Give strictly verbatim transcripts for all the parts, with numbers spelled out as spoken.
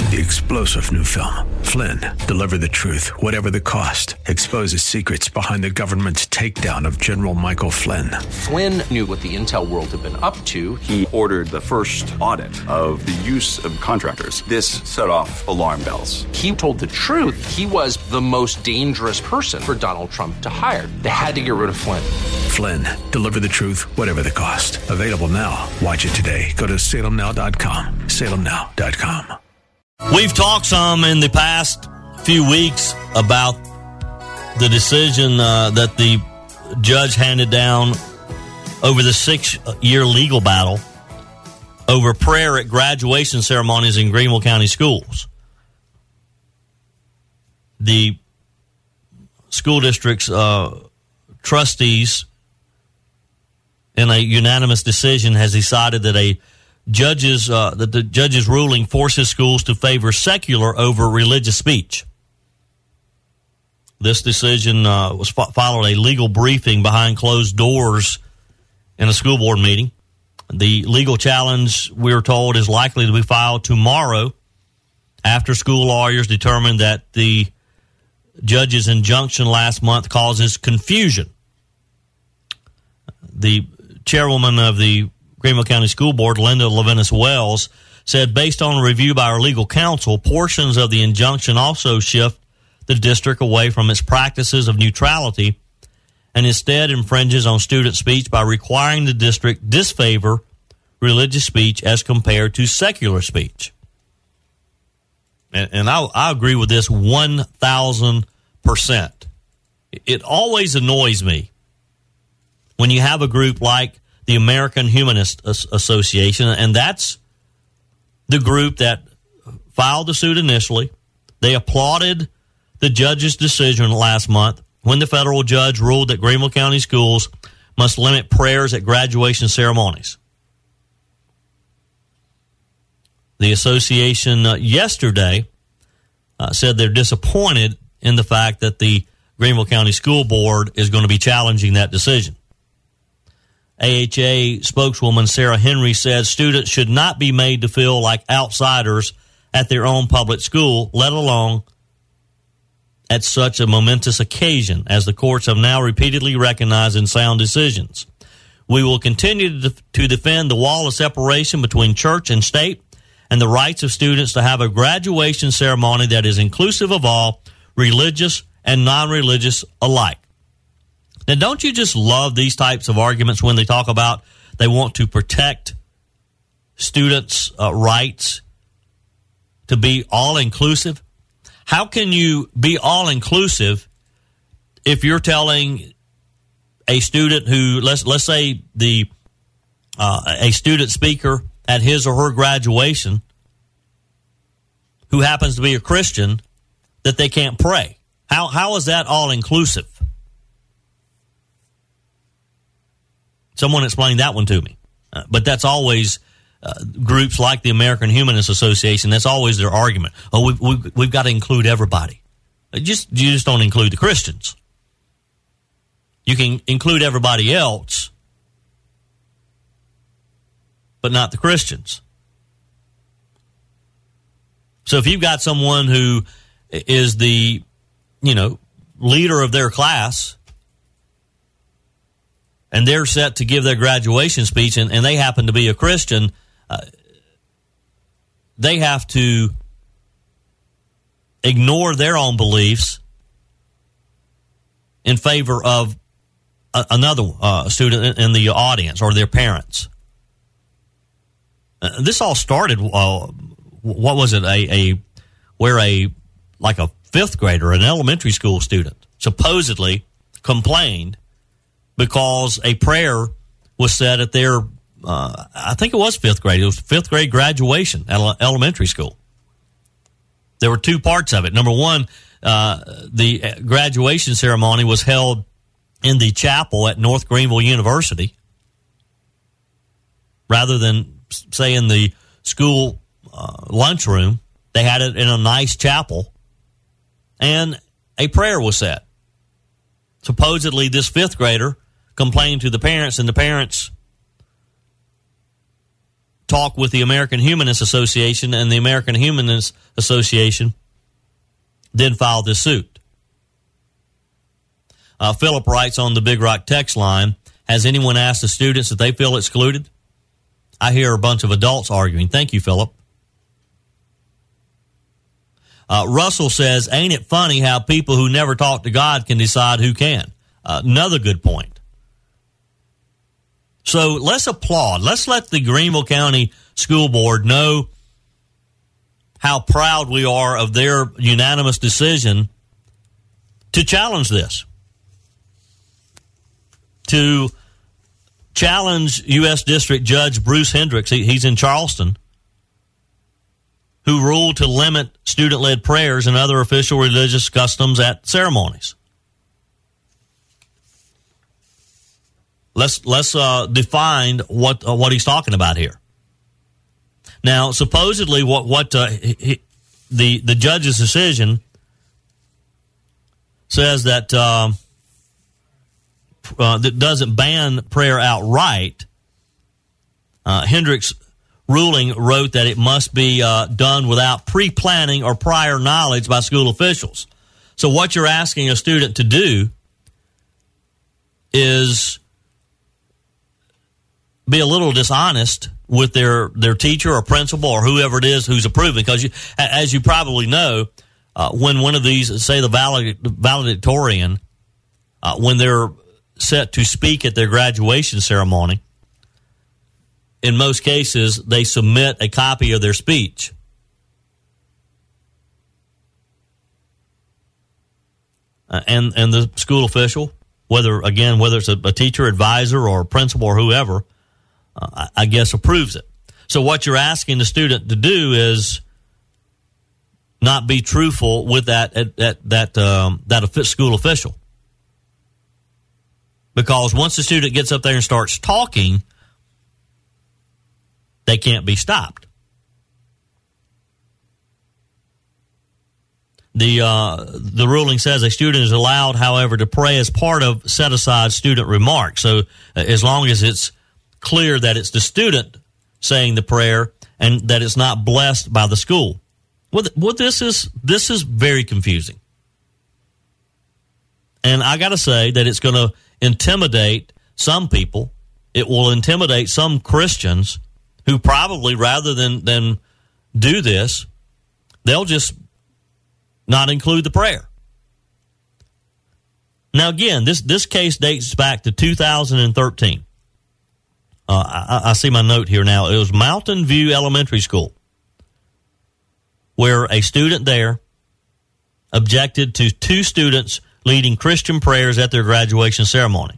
the explosive new film, Flynn, Deliver the Truth, Whatever the Cost, exposes secrets behind the government's takedown of General Michael Flynn. Flynn knew what the intel world had been up to. He ordered the first audit of the use of contractors. This set off alarm bells. He told the truth. He was the most dangerous person for Donald Trump to hire. They had to get rid of Flynn. Flynn, Deliver the Truth, Whatever the Cost. Available now. Watch it today. Go to salem now dot com. salem now dot com. We've talked some in the past few weeks about the decision uh, that the judge handed down over the six-year legal battle over prayer at graduation ceremonies in Greenville County schools. The school district's uh, trustees, in a unanimous decision, has decided that a Judges, uh, that the judge's ruling forces schools to favor secular over religious speech. This decision uh, was fo- followed a legal briefing behind closed doors in a school board meeting. The legal challenge, we're told, is likely to be filed tomorrow after school lawyers determined that the judge's injunction last month causes confusion. The chairwoman of the Greenville County School Board, Linda Levinas Wells, said based on a review by our legal counsel, portions of the injunction also shift the district away from its practices of neutrality and instead infringes on student speech by requiring the district disfavor religious speech as compared to secular speech. And, and I, I agree with this one thousand percent. It always annoys me when you have a group like the American Humanist Association, and that's the group that filed the suit initially. They applauded the judge's decision last month when the federal judge ruled that Greenville County schools must limit prayers at graduation ceremonies. The association uh, yesterday uh, said they're disappointed in the fact that the Greenville County School Board is going to be challenging that decision. A H A spokeswoman Sarah Henry said students should not be made to feel like outsiders at their own public school, let alone at such a momentous occasion, as the courts have now repeatedly recognized in sound decisions. We will continue to, to defend the wall of separation between church and state and the rights of students to have a graduation ceremony that is inclusive of all, religious and non-religious alike. Now, don't you just love these types of arguments when they talk about they want to protect students' uh, rights to be all-inclusive? How can you be all-inclusive if you're telling a student who, let's let's say the uh, a student speaker at his or her graduation who happens to be a Christian that they can't pray? How how is that all-inclusive? Someone explained that one to me. Uh, but that's always uh, groups like the American Humanist Association, that's always their argument. Oh, we've, we've, we've got to include everybody. Uh, just You just don't include the Christians. You can include everybody else, but not the Christians. So if you've got someone who is the, you know, leader of their class, and they're set to give their graduation speech, and, and they happen to be a Christian, uh, they have to ignore their own beliefs in favor of a, another uh, student in the audience or their parents. Uh, this all started, uh, what was it, a, a where a, like a fifth grader, an elementary school student, supposedly complained because a prayer was said at their, uh, I think it was fifth grade. It was fifth grade graduation at elementary school. There were two parts of it. Number one, uh, the graduation ceremony was held in the chapel at North Greenville University rather than, say, in the school uh, lunchroom. They had it in a nice chapel, and a prayer was said. Supposedly, this fifth grader complained to the parents, and the parents talk with the American Humanist Association, and the American Humanist Association then filed this suit. Uh, Philip writes on the Big Rock text line, has anyone asked the students if they feel excluded? I hear a bunch of adults arguing. Thank you, Philip. Uh, Russell says, ain't it funny how people who never talk to God can decide who can? Uh, another good point. So let's applaud. Let's let the Greenville County School Board know how proud we are of their unanimous decision to challenge this. To challenge U S District Judge Bruce Hendricks, he, he's in Charleston, who ruled to limit student-led prayers and other official religious customs at ceremonies. Let's let's uh, define what uh, what he's talking about here. Now, supposedly, what what uh, he, the the judge's decision says that uh, uh, that doesn't ban prayer outright. Uh, Hendricks' ruling wrote that it must be uh, done without pre-planning or prior knowledge by school officials. So, what you're asking a student to do is be a little dishonest with their, their teacher or principal or whoever it is who's approving. Because, you, as you probably know, uh, when one of these, say the valed- valedictorian, uh, when they're set to speak at their graduation ceremony, in most cases, they submit a copy of their speech. Uh, and, and the school official, whether, again, whether it's a, a teacher, advisor, or a principal or whoever, Uh, I guess approves it. So what you're asking the student to do is not be truthful with that that that um, that school official, because once the student gets up there and starts talking, they can't be stopped. The uh, the ruling says a student is allowed, however, to pray as part of set aside student remarks. So uh, as long as it's clear that it's the student saying the prayer and that it's not blessed by the school. Well, well this is this is very confusing. And I got to say that it's going to intimidate some people. It will intimidate some Christians who probably, rather than, than do this, they'll just not include the prayer. Now, again, this, this case dates back to two thousand thirteen. Uh, I, I see my note here now. It was Mountain View Elementary School, where a student there objected to two students leading Christian prayers at their graduation ceremony.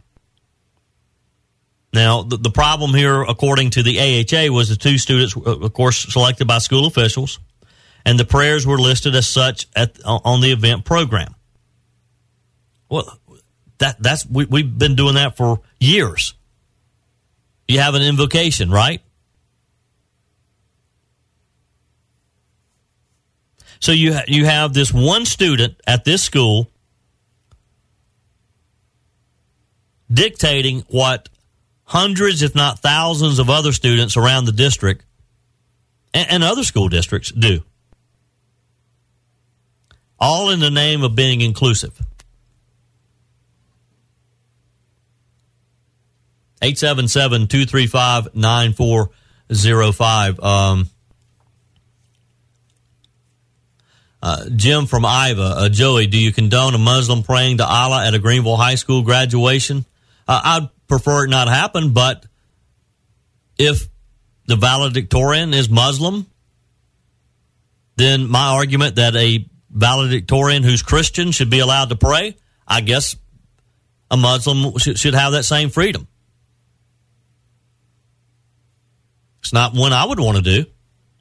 Now, the, the problem here, according to the A H A, was the two students, of course, selected by school officials, and the prayers were listed as such at, on the event program. Well, that that's we, we've been doing that for years. You have an invocation, right? So you ha- you have this one student at this school dictating what hundreds, if not thousands, of other students around the district and, and other school districts do. All in the name of being inclusive. eight seven seven, two three five, nine four zero five. Um, uh, Jim from Iva. Uh, Joey, do you condone a Muslim praying to Allah at a Greenville High School graduation? Uh, I'd prefer it not happen, but if the valedictorian is Muslim, then my argument that a valedictorian who's Christian should be allowed to pray, I guess a Muslim should, should have that same freedom. It's not one I would want to do.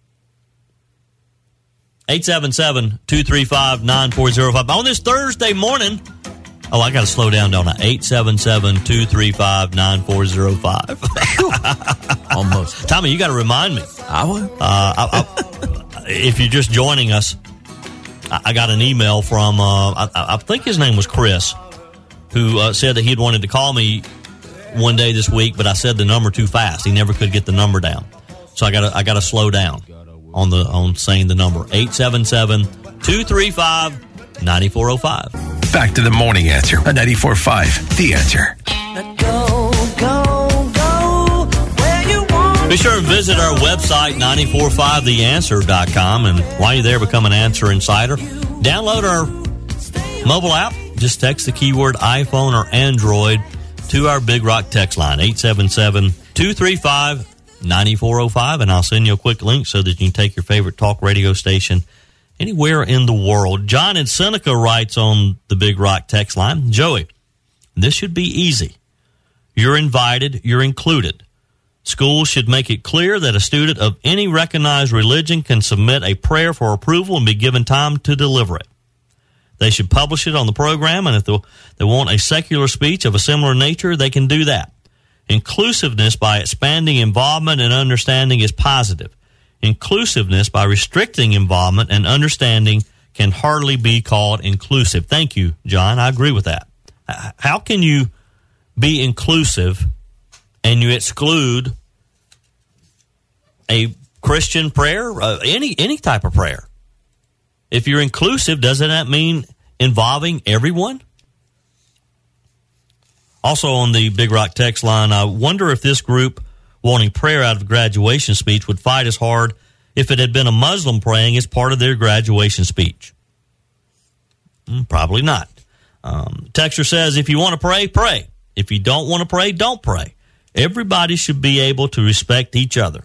eight seven seven, two three five, nine four zero five. On this Thursday morning, oh, I got to slow down, don't I? eight seven seven, two three five, nine four zero five. Almost. Tommy, you got to remind me. I would. Uh, I, I, if you're just joining us, I, I got an email from, uh, I, I think his name was Chris, who uh, said that he'd wanted to call me one day this week, but I said the number too fast. He never could get the number down. So I got I got to slow down on the on saying the number eight seven seven, two three five, nine four zero five. Back to the morning answer on ninety-four point five. The Answer. Go, go, go where you want. Be sure and visit our website, nine four five the answer dot com. And while you're there, become an Answer Insider. Download our mobile app. Just text the keyword iPhone or Android to our Big Rock text line, eight seven seven, two three five, nine four zero five. And I'll send you a quick link so that you can take your favorite talk radio station anywhere in the world. John in Seneca writes on the Big Rock text line, Joey, this should be easy. You're invited, you're included. Schools should make it clear that a student of any recognized religion can submit a prayer for approval and be given time to deliver it. They should publish it on the program, and if they want a secular speech of a similar nature, they can do that. Inclusiveness by expanding involvement and understanding is positive. Inclusiveness by restricting involvement and understanding can hardly be called inclusive. Thank you, John. I agree with that. How can you be inclusive and you exclude a Christian prayer, uh, any any type of prayer? If you're inclusive, doesn't that mean involving everyone? Also on the Big Rock text line, I wonder if this group wanting prayer out of a graduation speech would fight as hard if it had been a Muslim praying as part of their graduation speech. Mm, probably not. Um, Texter says, if you want to pray, pray. If you don't want to pray, don't pray. Everybody should be able to respect each other.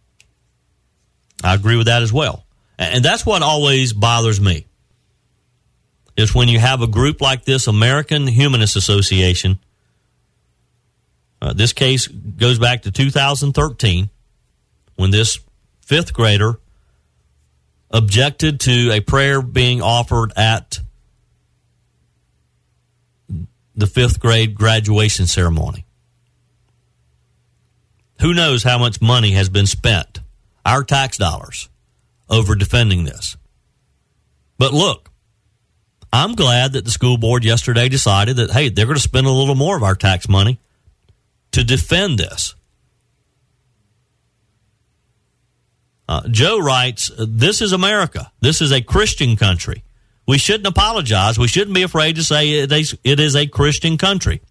I agree with that as well. And that's what always bothers me, is when you have a group like this, American Humanist Association. Uh, this case goes back to two thousand thirteen, when this fifth grader objected to a prayer being offered at the fifth grade graduation ceremony. Who knows how much money has been spent, our tax dollars, over defending this. But look, I'm glad that the school board yesterday decided that, hey, they're going to spend a little more of our tax money to defend this. Uh, Joe writes, this is America. This is a Christian country. We shouldn't apologize. We shouldn't be afraid to say it is a Christian country.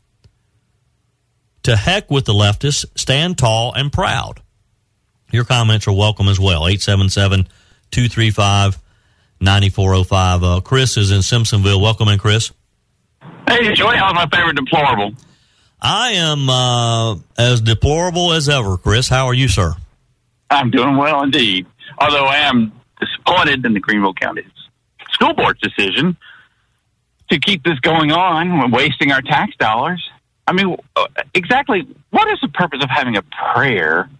To heck with the leftists. Stand tall and proud. Your comments are welcome as well. eight seven seven, two three five, nine four zero five. Uh, Chris is in Simpsonville. Welcome in, Chris. Hey, Joey, how's my favorite deplorable? I am uh, as deplorable as ever, Chris. How are you, sir? I'm doing well indeed. Although I am disappointed in the Greenville County School Board's decision to keep this going on, wasting our tax dollars. I mean, exactly what is the purpose of having a prayer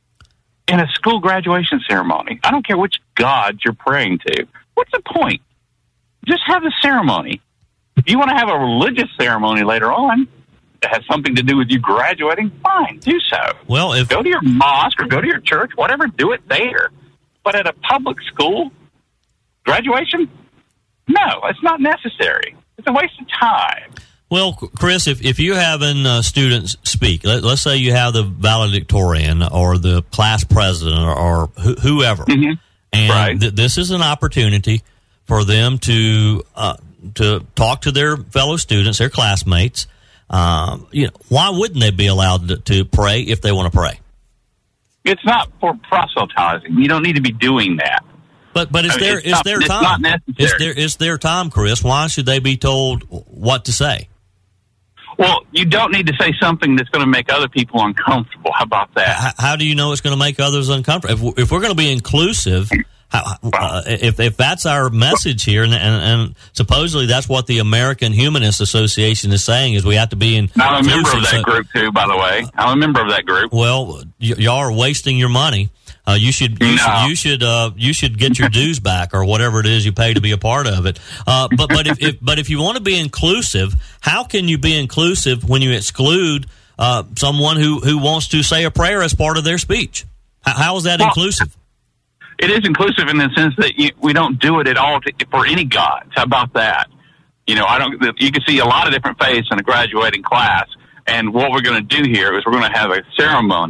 in a school graduation ceremony? I don't care which God you're praying to. What's the point? Just have the ceremony. If you want to have a religious ceremony later on that has something to do with you graduating, fine, do so. Well, if go to your mosque or go to your church, whatever, do it there. But at a public school graduation, no, it's not necessary. It's a waste of time. Well, Chris, if, if you're having uh, students speak, let, let's say you have the valedictorian or the class president or, or wh- whoever, mm-hmm. and right. th- this is an opportunity for them to uh, to talk to their fellow students, their classmates. Um, you know, why wouldn't they be allowed to, to pray if they want to pray? It's not for proselytizing. You don't need to be doing that. But but it's I mean, their it's it's not, their it's time. Not necessary. It's their it's their time, Chris. Why should they be told what to say? Well, you don't need to say something that's going to make other people uncomfortable. How about that? How, how do you know it's going to make others uncomfortable? If, if we're going to be inclusive, how, uh, if if that's our message here, and, and, and supposedly that's what the American Humanist Association is saying, is we have to be inclusive. I'm a member of that so, group too, by the way. I'm a member of that group. Well, y- y'all are wasting your money. Uh, you should you no. should you should uh, you should get your dues back, or whatever it is you pay to be a part of it. Uh, but but if, if but if you want to be inclusive, how can you be inclusive when you exclude uh, someone who, who wants to say a prayer as part of their speech? How, how is that well, inclusive? It is inclusive in the sense that you, we don't do it at all to, for any gods. How about that? You know, I don't. You can see a lot of different faiths in a graduating class, and what we're going to do here is we're going to have a ceremony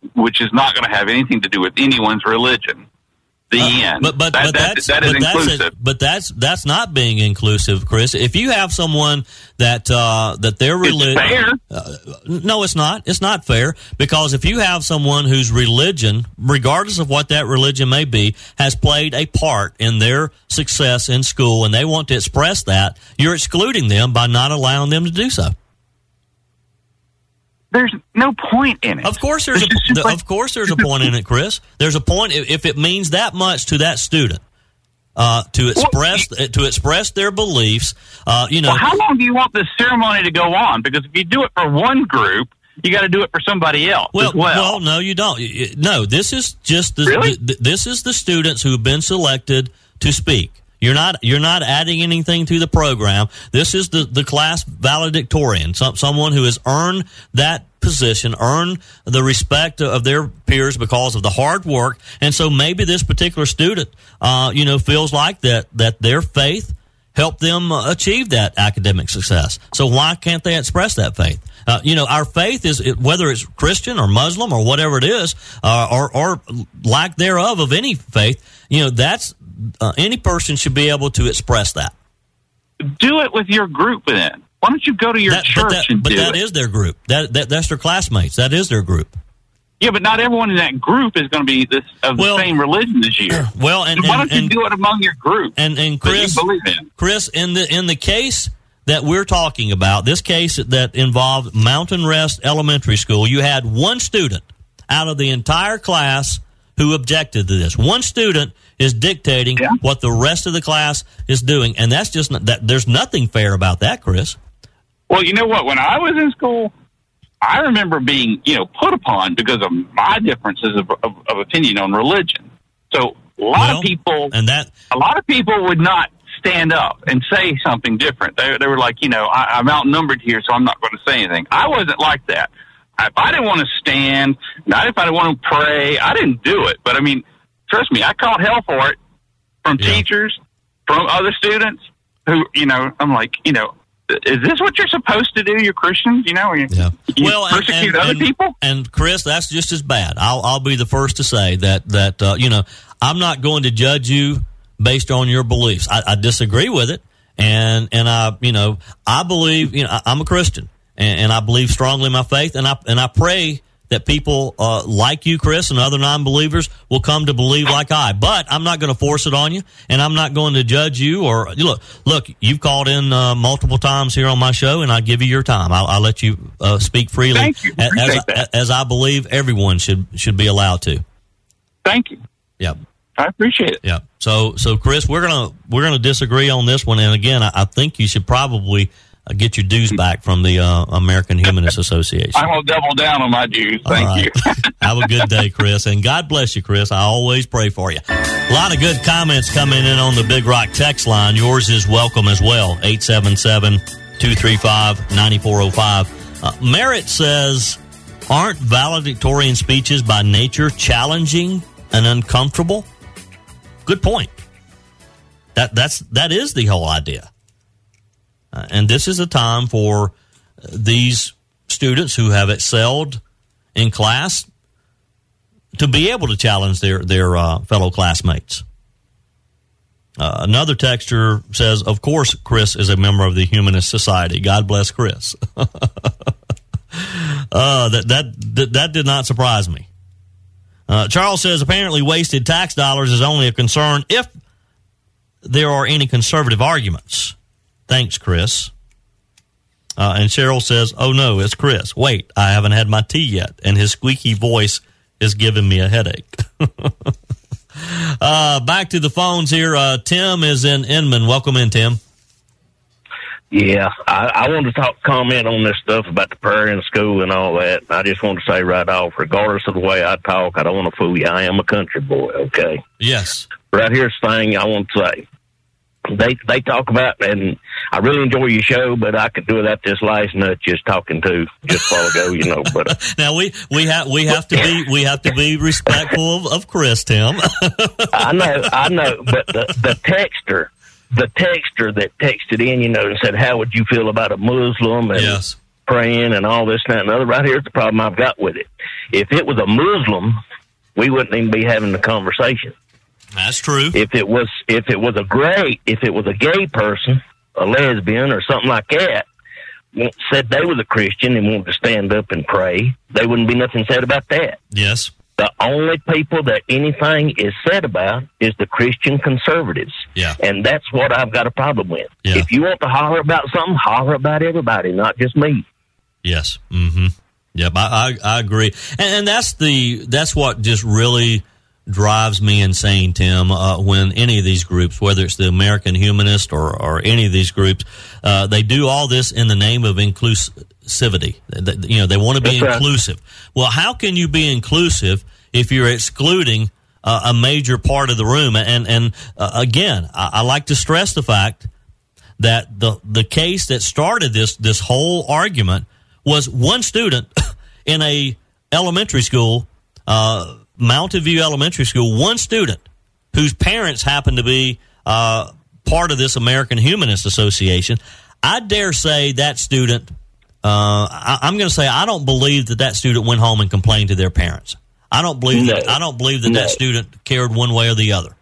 which is not going to have anything to do with anyone's religion. The uh, end. But but, that, but that, that's that is but inclusive. that's a, but that's that's not being inclusive, Chris. If you have someone that uh, that their religion, fair. Uh, no, it's not. It's not fair, because if you have someone whose religion, regardless of what that religion may be, has played a part in their success in school, and they want to express that, you're excluding them by not allowing them to do so. There's no point in it. Of course, there's There's a, just like- of course there's a point in it, Chris. There's a point if if it means that much to that student uh, to express Well, to express their beliefs. Uh, you know, Well, how long do you want this ceremony to go on? Because if you do it for one group, you got to do it for somebody else well, as well. well, no, you don't. Y- y- No, this is just the, Really? th- this is the students who have been selected to speak. You're not you're not adding anything to the program. This is the, the class valedictorian, some, someone who has earned that position, earned the respect of their peers because of the hard work. And so maybe this particular student, uh, you know, feels like that that their faith helped them uh, achieve that academic success. So why can't they express that faith? Uh, you know, our faith is, it, whether it's Christian or Muslim or whatever it is, uh, or, or lack thereof of any faith, you know, that's uh, any person should be able to express that. Do it with your group then. Why don't you go to your That- church but that, and but do that it? is their group. That, that that's their classmates. That is their group. Yeah, but not everyone in that group is going to be this of Well- the same religion as you. Well, and So why and, don't you and, do it among your group and, and that you Chris, believe in? Chris, in the in the case that we're talking about, this case that involved Mountain Rest Elementary School, you had one student out of the entire class who objected to this. One student is dictating Yeah. what the rest of the class is doing, and that's just not, that. There's nothing fair about that, Chris. Well, you know what? When I was in school, I remember being, you know, put upon because of my differences of, of, of opinion on religion. So a lot Well, of people, and that a lot of people would not stand up and say something different. They, they were like, you know, I, I'm outnumbered here, so I'm not going to say anything. I wasn't like that. If I didn't want to stand, not if I didn't want to pray, I didn't do it. But I mean, trust me, I caught hell for it from Yeah. teachers, from other students who, you know, I'm like, you know, is this what you're supposed to do? You're Christians, you know? You, Yeah. you Well, and- persecute and- other and- people? And Chris, that's just as bad. I'll I'll be the first to say that that uh, you know, I'm not going to judge you based on your beliefs. I, I disagree with it, and and I you know I believe you know I, I'm a Christian, and, and I believe strongly in my faith, and I and I pray that people uh, like you, Chris, and other non-believers will come to believe like I. But I'm not going to force it on you, and I'm not going to judge you. Or look, look, you've called in uh, multiple times here on my show, and I give you your time. I'll, I'll let you uh, speak freely, Thank you. as, Appreciate as, that. as I believe everyone should should be allowed to. Thank you. Yep. I appreciate it. Yeah. So, so Chris, we're gonna we're gonna disagree on this one, and again, I, I think you should probably uh, get your dues back from the uh, American Humanist Association. I'm going to double down on my dues. All Thank right. you. Have a good day, Chris, and God bless you, Chris. I always pray for you. A lot of good comments coming in on the Big Rock text line. Yours is welcome as well. eight seven seven, two three five, nine four zero five. Uh, Merritt says, "Aren't valedictorian speeches by nature challenging and uncomfortable?" Good point. That that's that is the whole idea, uh, and this is a time for uh, these students who have excelled in class to be able to challenge their their uh, fellow classmates. Uh, another texter says, "Of course, Chris is a member of the Humanist Society. God bless Chris." uh, that that that that did not surprise me. Uh, Charles says, apparently wasted tax dollars is only a concern if there are any conservative arguments. Thanks, Chris. Uh, and Cheryl says, oh, no, it's Chris. Wait, I haven't had my tea yet, and his squeaky voice is giving me a headache. uh, back to the phones here. Uh, Tim is in Inman. Welcome in, Tim. Yeah, I, I wanted to talk, comment on this stuff about the prayer in school and all that. I just want to say right off, regardless of the way I talk, I don't want to fool you. I am a country boy, okay? Yes. Right here's the thing I want to say. They they talk about, and I really enjoy your show, but I could do without this last nut just talking to just a while ago, you know. But uh, now we we have we have to be we have to be respectful of, of Chris, Tim. I know, I know, but the the texter. The texter that texted in, you know, and said, how would you feel about a Muslim? And yes. praying and all this, and that, and other. Right here's the problem I've got with it. If it was a Muslim, we wouldn't even be having the conversation. That's true. If it was, if it was a gay, if it was a gay person, a lesbian or something like that, said they was a Christian and wanted to stand up and pray, there wouldn't be nothing said about that. Yes. The only people that anything is said about is the Christian conservatives. Yeah. And that's what I've got a problem with. Yeah. If you want to holler about something, holler about everybody, not just me. Yes. Mm-hmm. Yep. I, I, I agree. And, and that's the, that's what just really drives me insane, Tim, uh, when any of these groups, whether it's the American Humanist or, or any of these groups, uh, they do all this in the name of inclusivity. They, you know, they want to be That's inclusive. Right. Well, how can you be inclusive if you're excluding uh, a major part of the room? And, and uh, again, I, I like to stress the fact that the, the case that started this, this whole argument was one student in a elementary school, uh, Mountain View Elementary School, one student whose parents happen to be uh, part of this American Humanist Association. I dare say that student, uh, I, I'm going to say I don't believe that that student went home and complained to their parents. I don't believe no. that, I don't believe that no. that student cared one way or the other.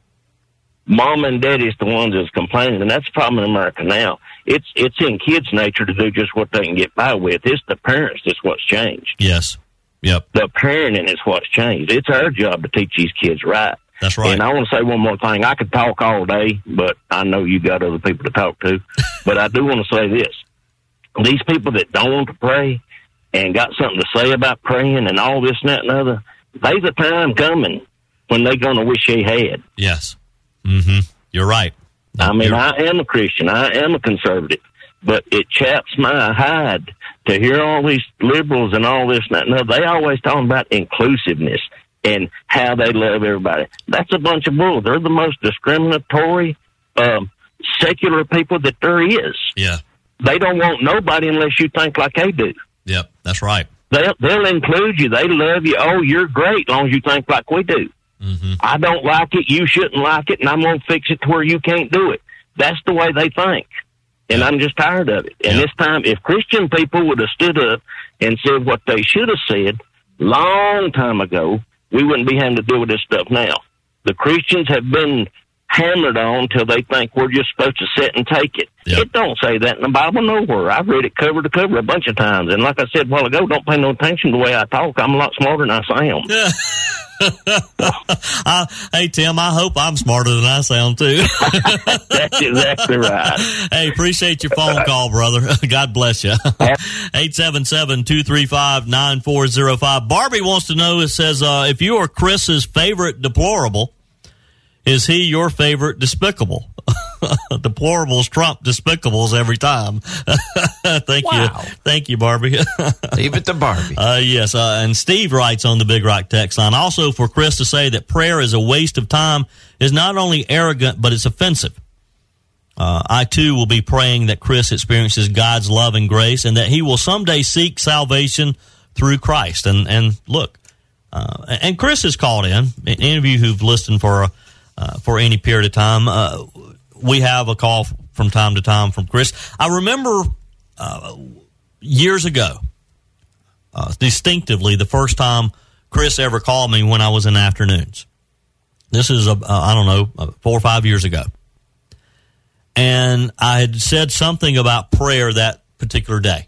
Mom and daddy's the ones that's complaining, and that's the problem in America now. It's it's in kids' nature to do just what they can get by with. It's the parents that's what's changed. Yes. Yep. The parenting is what's changed. It's our job to teach these kids right. That's right. And I want to say one more thing. I could talk all day, but I know you got other people to talk to. But I do want to say this. These people that don't want to pray and got something to say about praying and all this and that and other, there's a time coming when they're going to wish they had. Yes. Mm-hmm. You're right. I mean, You're... I am a Christian. I am a conservative. But it chaps my hide to hear all these liberals and all this and that. No, they always talking about inclusiveness and how they love everybody. That's a bunch of bull. They're the most discriminatory, um, secular people that there is. Yeah. They don't want nobody unless you think like they do. Yep, that's right. They'll, they'll include you. They love you. Oh, you're great as long as you think like we do. Mm-hmm. I don't like it. You shouldn't like it, and I'm going to fix it to where you can't do it. That's the way they think. And I'm just tired of it. And yeah. this time, if Christian people would have stood up and said what they should have said long time ago, we wouldn't be having to deal with this stuff now. The Christians have been hammered on till they think we're just supposed to sit and take it. Yep. It don't say that in the Bible nowhere. I've read it cover to cover a bunch of times. And like I said a while ago, don't pay no attention to the way I talk. I'm a lot smarter than I sound. Yeah. uh, hey, Tim, I hope I'm smarter than I sound, too. That's exactly right. Hey, appreciate your phone call, brother. God bless you. eight seven seven, two three five, nine four zero five. Barbie wants to know, it says, uh, if you are Chris's favorite deplorable, is he your favorite despicable? Deplorables trump despicables every time. Thank Wow. you. Thank you, Barbie. Leave it to Barbie. Uh, yes, uh, and Steve writes on the Big Rock text line, also for Chris to say that prayer is a waste of time is not only arrogant, but it's offensive. Uh, I, too, will be praying that Chris experiences God's love and grace and that he will someday seek salvation through Christ. And, and look, uh, and Chris has called in. Any of you who've listened for, uh, for any period of time, uh, we have a call from time to time from Chris. I remember uh, years ago, uh, distinctively, the first time Chris ever called me when I was in afternoons. This is, uh, I don't know, four or five years ago. And I had said something about prayer that particular day.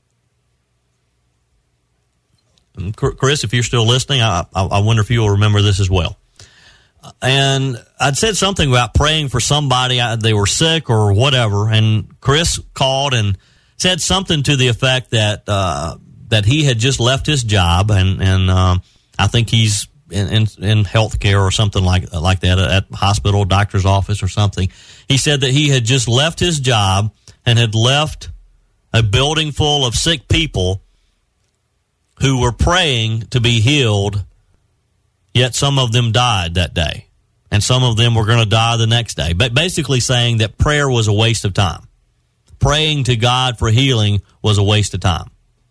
And Chris, if you're still listening, I, I, I wonder if you'll remember this as well. And I'd said something about praying for somebody, they were sick or whatever, and Chris called and said something to the effect that uh, that he had just left his job, and and um, I think he's in, in in healthcare or something like like that at hospital, doctor's office or something. He said that he had just left his job and had left a building full of sick people who were praying to be healed. Yet some of them died that day, and some of them were going to die the next day. But basically saying that prayer was a waste of time. Praying to God for healing was a waste of time.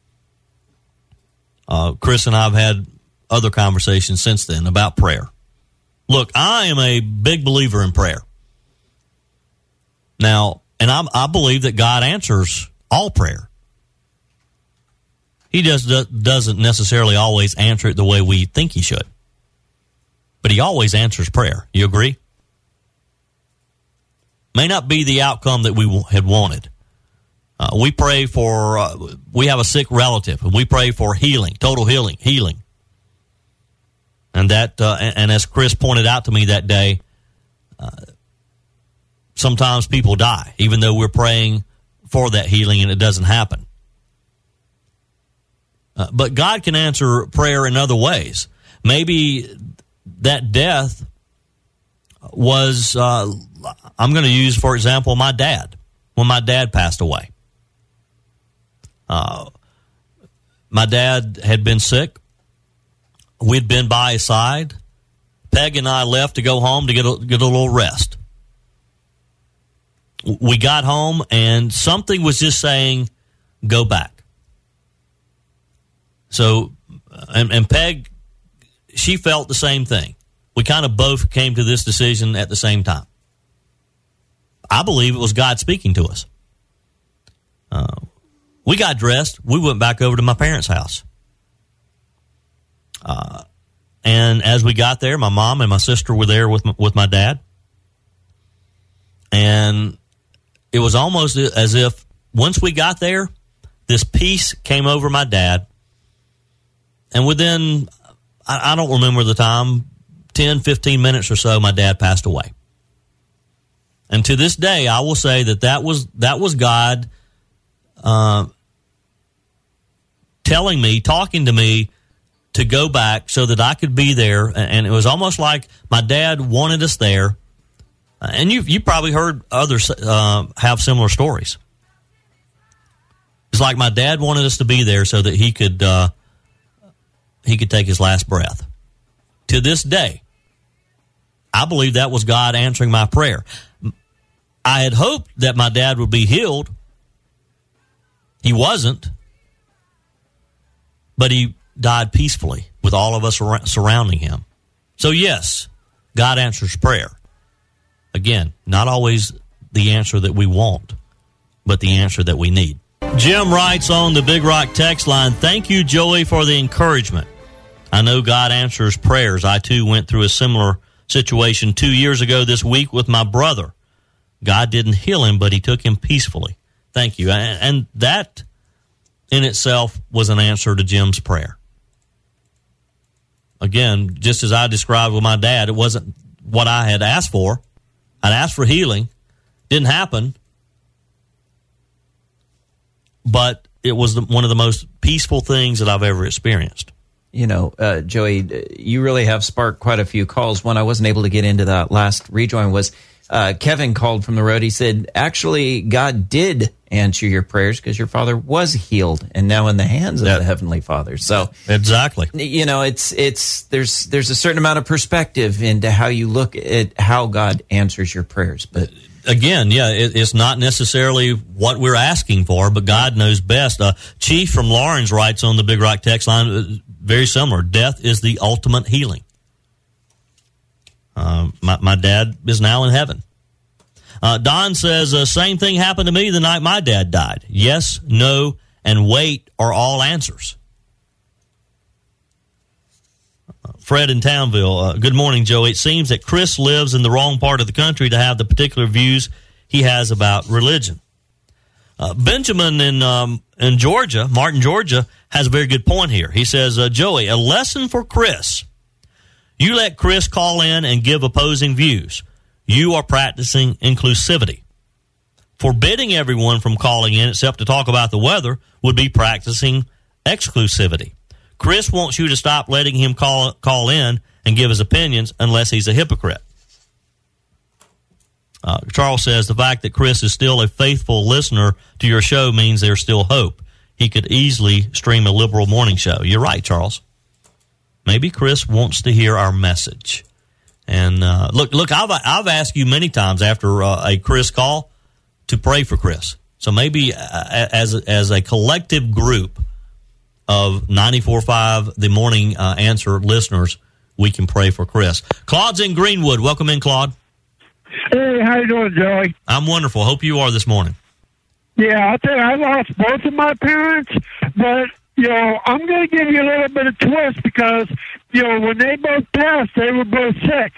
Uh, Chris and I have had other conversations since then about prayer. Look, I am a big believer in prayer. Now, and I'm, I believe that God answers all prayer. He just do, doesn't necessarily always answer it the way we think he should. But he always answers prayer. You agree? May not be the outcome that we had wanted. Uh, we pray for, uh, we have a sick relative, and we pray for healing, total healing, healing. And that, uh, and, and as Chris pointed out to me that day, uh, sometimes people die, even though we're praying for that healing and it doesn't happen. Uh, but God can answer prayer in other ways. Maybe that death was, uh, I'm going to use, for example, my dad, when my dad passed away. Uh, my dad had been sick. We'd been by his side. Peg and I left to go home to get a, get a little rest. We got home, and something was just saying, go back. So, and, and Peg, she felt the same thing. We kind of both came to this decision at the same time. I believe it was God speaking to us. Uh, we got dressed. We went back over to my parents' house. Uh, and as we got there, my mom and my sister were there with my, with my dad. And it was almost as if once we got there, this peace came over my dad. And within, I, I don't remember the time, ten, fifteen minutes or so, my dad passed away. And to this day, I will say that that was, that was God uh, telling me, talking to me to go back so that I could be there. And it was almost like my dad wanted us there. And you you probably heard others uh, have similar stories. It's like my dad wanted us to be there so that he could uh, he could take his last breath. To this day, I believe that was God answering my prayer. I had hoped that my dad would be healed. He wasn't, but he died peacefully with all of us surrounding him. So yes, God answers prayer. Again, not always the answer that we want, but the answer that we need. Jim writes on the Big Rock text line, thank you, Joey, for the encouragement. I know God answers prayers. I, too, went through a similar situation two years ago this week with my brother. God didn't heal him, but he took him peacefully. Thank you. And, and that in itself was an answer to Jim's prayer. Again, just as I described with my dad, it wasn't what I had asked for. I'd asked for healing. Didn't happen. But it was the, one of the most peaceful things that I've ever experienced. You know, uh, Joey, you really have sparked quite a few calls. One I wasn't able to get into that last rejoin was uh, Kevin called from the road. He said, actually, God did answer your prayers because your father was healed and now in the hands of that, the Heavenly Father. So exactly, you know, it's it's there's there's a certain amount of perspective into how you look at how God answers your prayers. But again, yeah, it, it's not necessarily what we're asking for, but God knows best. Uh, Chief from Lawrence writes on the Big Rock text line, uh, very similar. Death is the ultimate healing. Uh, my, my dad is now in heaven. Uh, Don says, uh, same thing happened to me the night my dad died. Yes, no, and wait are all answers. Uh, Fred in Townville, uh, good morning, Joey. It seems that Chris lives in the wrong part of the country to have the particular views he has about religion. Uh, Benjamin in um, in Georgia, Martin, Georgia, has a very good point here. He says, uh, Joey, a lesson for Chris. You let Chris call in and give opposing views. You are practicing inclusivity. Forbidding everyone from calling in except to talk about the weather would be practicing exclusivity. Chris wants you to stop letting him call call in and give his opinions unless he's a hypocrite. Uh, Charles says the fact that Chris is still a faithful listener to your show means there's still hope. He could easily stream a liberal morning show. You're right, Charles. Maybe Chris wants to hear our message. And uh, look, look, I've I've asked you many times after uh, a Chris call to pray for Chris. So maybe uh, as as a collective group of ninety-four point five The Morning uh, Answer listeners, we can pray for Chris. Claude's in Greenwood. Welcome in, Claude. Hey, how you doing, Joey? I'm wonderful. Hope you are this morning. Yeah, I think I lost both of my parents, but you know, I'm going to give you a little bit of twist because, you know, when they both passed, they were both sick.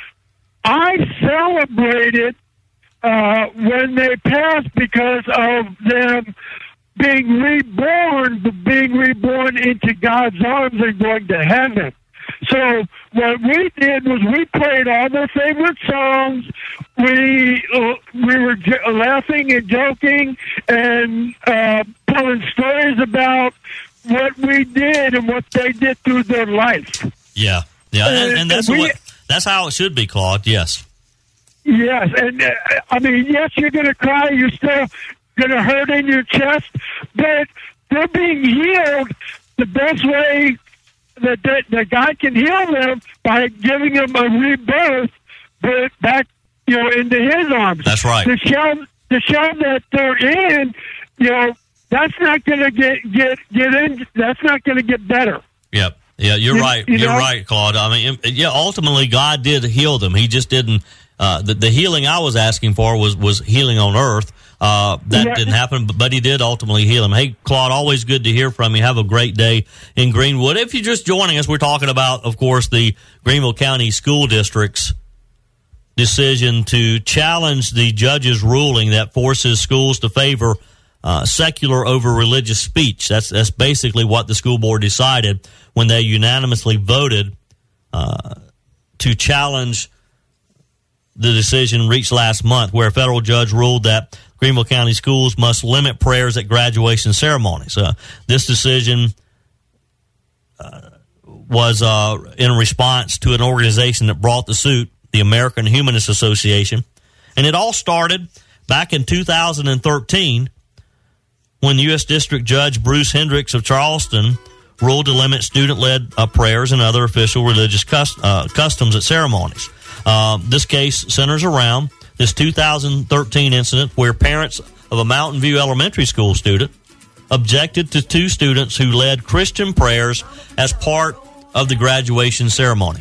I celebrated uh, when they passed because of them being reborn, but being reborn into God's arms and going to heaven. So what we did was we played all their favorite songs. We uh, we were j- laughing and joking and uh, telling stories about what we did and what they did through their life. Yeah, yeah, and, and, and that's we, what that's how it should be, Claude. Yes. Yes, and uh, I mean, yes, you're going to cry. You're still going to hurt in your chest, but they're being healed the best way that, that that God can heal them by giving them a rebirth, but back, you know, into His arms. That's right. The show, the show that they're in, you know, that's not going to get get get in. That's not going to get better. Yep. Yeah, you're you, right. You you're know? right, Claude. I mean, yeah. Ultimately, God did heal them. He just didn't. Uh, the, the healing I was asking for was was healing on earth. Uh, that Yeah. didn't happen, but, but he did ultimately heal him. Hey, Claude, always good to hear from you. Have a great day in Greenwood. If you're just joining us, we're talking about, of course, the Greenville County School District's decision to challenge the judge's ruling that forces schools to favor uh, secular over religious speech. That's that's basically what the school board decided when they unanimously voted uh, to challenge the decision reached last month, where a federal judge ruled that Greenville County schools must limit prayers at graduation ceremonies. Uh, this decision uh, was uh, in response to an organization that brought the suit, the American Humanist Association. And it all started back in two thousand thirteen when U S District Judge Bruce Hendricks of Charleston ruled to limit student-led uh, prayers and other official religious cust- uh, customs at ceremonies. Uh, this case centers around this two thousand thirteen incident where parents of a Mountain View Elementary School student objected to two students who led Christian prayers as part of the graduation ceremony.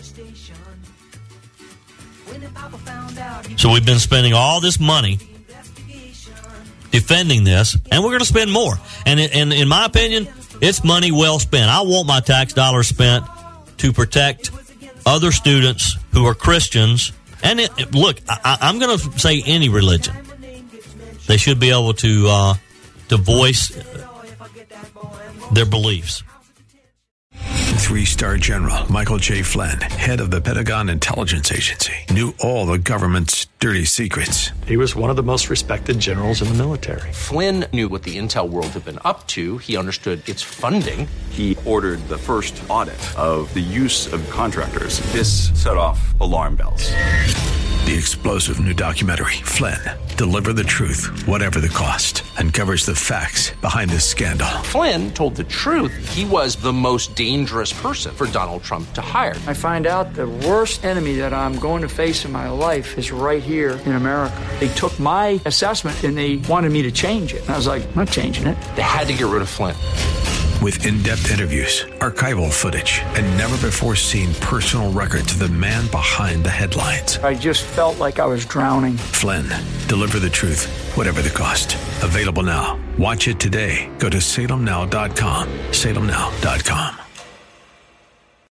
So we've been spending all this money defending this, and we're going to spend more. And, it, and in my opinion, it's money well spent. I want my tax dollars spent to protect other students who are Christians. And it, it, look, I, I'm going to say any religion. They should be able to uh, to voice their beliefs. Three-star General Michael J. Flynn, head of the Pentagon Intelligence Agency, knew all the government's dirty secrets. He was one of the most respected generals in the military. Flynn knew what the intel world had been up to. He understood its funding. He ordered the first audit of the use of contractors. This set off alarm bells. The explosive new documentary, Flynn, Deliver the Truth, Whatever the Cost, uncovers the facts behind this scandal. Flynn told the truth. He was the most dangerous person for Donald Trump to hire. I find out the worst enemy that I'm going to face in my life is right here in America. They took my assessment and they wanted me to change it. And I was like, I'm not changing it. They had to get rid of Flynn. With in-depth interviews, archival footage, and never-before-seen personal records of the man behind the headlines. I just felt like I was drowning. Flynn, Deliver the Truth, Whatever the Cost. Available now. Watch it today. Go to salem now dot com. salem now dot com.